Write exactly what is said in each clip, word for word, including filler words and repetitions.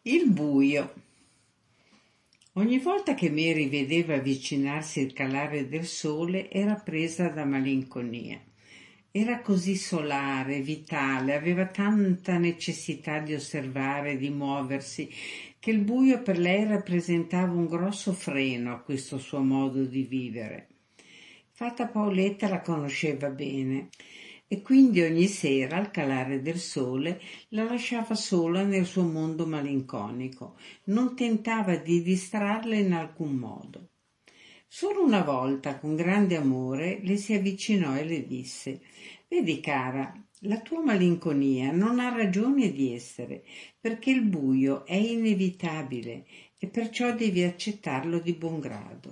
Il buio. Ogni volta che Mary vedeva avvicinarsi il calare del sole era presa da malinconia. Era così solare, vitale, aveva tanta necessità di osservare, di muoversi, che il buio per lei rappresentava un grosso freno a questo suo modo di vivere. Fata Paoletta la conosceva bene e quindi ogni sera, al calare del sole, la lasciava sola nel suo mondo malinconico. Non tentava di distrarla in alcun modo. Solo una volta, con grande amore, le si avvicinò e le disse: «Vedi, cara, la tua malinconia non ha ragione di essere, perché il buio è inevitabile e perciò devi accettarlo di buon grado.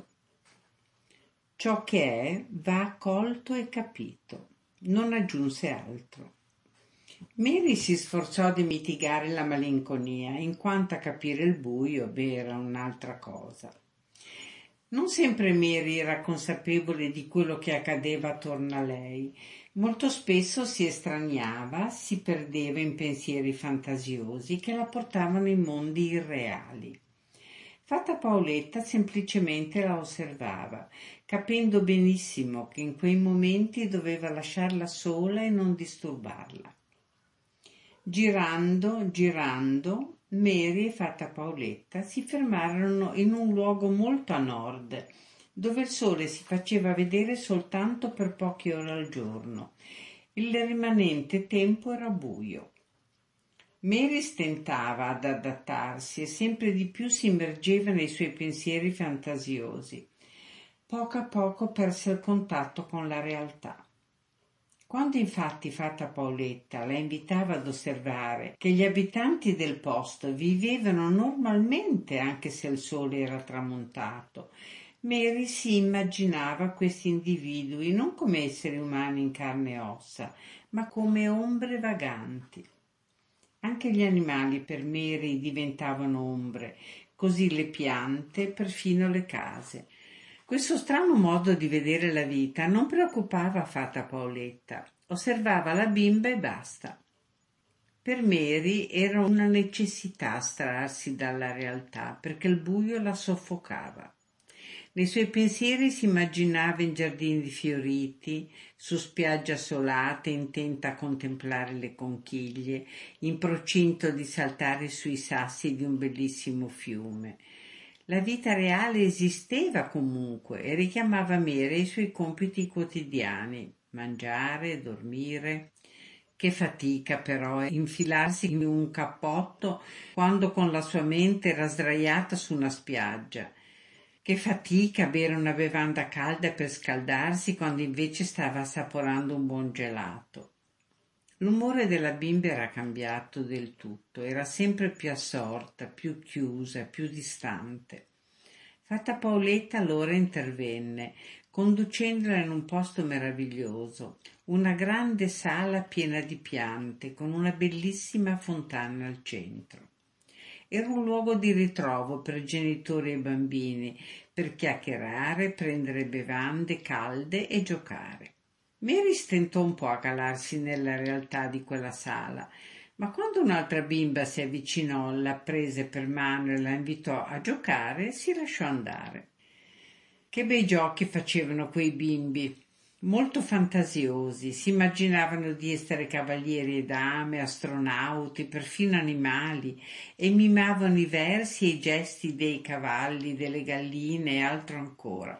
Ciò che è va accolto e capito». Non aggiunse altro. Mary si sforzò di mitigare la malinconia, in quanto a capire il buio, beh, era un'altra cosa. Non sempre Mary era consapevole di quello che accadeva attorno a lei. Molto spesso si estraniava, si perdeva in pensieri fantasiosi che la portavano in mondi irreali. Fata Paoletta semplicemente la osservava, capendo benissimo che in quei momenti doveva lasciarla sola e non disturbarla. Girando, girando, Mary e Fata Paoletta si fermarono in un luogo molto a nord, dove il sole si faceva vedere soltanto per poche ore al giorno. Il rimanente tempo era buio. Mary stentava ad adattarsi e sempre di più si immergeva nei suoi pensieri fantasiosi. Poco a poco perse il contatto con la realtà. Quando infatti Fata Paoletta la invitava ad osservare che gli abitanti del posto vivevano normalmente anche se il sole era tramontato, Mary si immaginava questi individui non come esseri umani in carne e ossa, ma come ombre vaganti. Anche gli animali per Mary diventavano ombre, così le piante, perfino le case. Questo strano modo di vedere la vita non preoccupava Fata Paoletta, osservava la bimba e basta. Per Mary era una necessità astrarsi dalla realtà, perché il buio la soffocava. Nei suoi pensieri si immaginava in giardini fioriti, su spiagge assolate, intenta a contemplare le conchiglie, in procinto di saltare sui sassi di un bellissimo fiume. La vita reale esisteva comunque e richiamava Mary ai suoi compiti quotidiani: mangiare, dormire. Che fatica però infilarsi in un cappotto quando con la sua mente era sdraiata su una spiaggia. Che fatica bere una bevanda calda per scaldarsi quando invece stava assaporando un buon gelato. L'umore della bimba era cambiato del tutto, era sempre più assorta, più chiusa, più distante. Fata Paoletta allora intervenne, conducendola in un posto meraviglioso, una grande sala piena di piante, con una bellissima fontana al centro. Era un luogo di ritrovo per genitori e bambini, per chiacchierare, prendere bevande calde e giocare. Mary stentò un po' a calarsi nella realtà di quella sala, ma quando un'altra bimba si avvicinò, la prese per mano e la invitò a giocare, si lasciò andare. Che bei giochi facevano quei bimbi! Molto fantasiosi, si immaginavano di essere cavalieri e dame, astronauti, perfino animali, e mimavano i versi e i gesti dei cavalli, delle galline e altro ancora.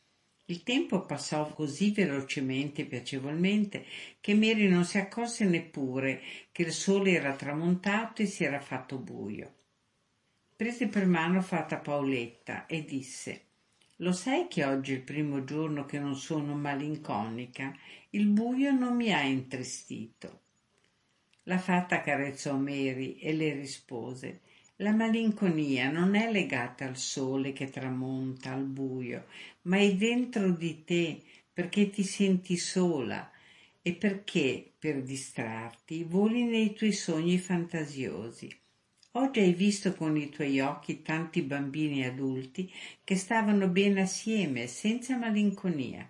Il tempo passò così velocemente e piacevolmente che Mary non si accorse neppure che il sole era tramontato e si era fatto buio. Prese per mano Fata Paoletta e disse: «Lo sai che oggi è il primo giorno che non sono malinconica? Il buio non mi ha intristito». La fata accarezzò Mary e le rispose: «La malinconia non è legata al sole che tramonta, al buio, ma è dentro di te, perché ti senti sola e perché, per distrarti, voli nei tuoi sogni fantasiosi. Oggi hai visto con i tuoi occhi tanti bambini e adulti che stavano bene assieme, senza malinconia.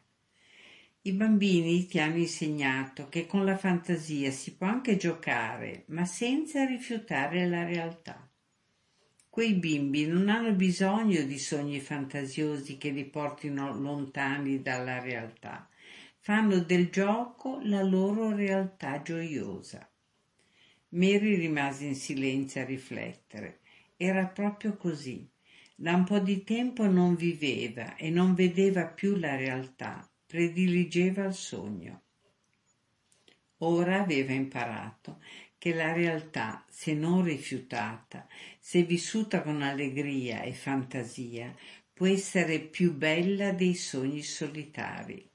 I bambini ti hanno insegnato che con la fantasia si può anche giocare, ma senza rifiutare la realtà. Quei bimbi non hanno bisogno di sogni fantasiosi che li portino lontani dalla realtà. Fanno del gioco la loro realtà gioiosa. Mary rimase in silenzio a riflettere. Era proprio così. Da un po' di tempo non viveva e non vedeva più la realtà, prediligeva il sogno. Ora aveva imparato che la realtà, se non rifiutata, se vissuta con allegria e fantasia, può essere più bella dei sogni solitari.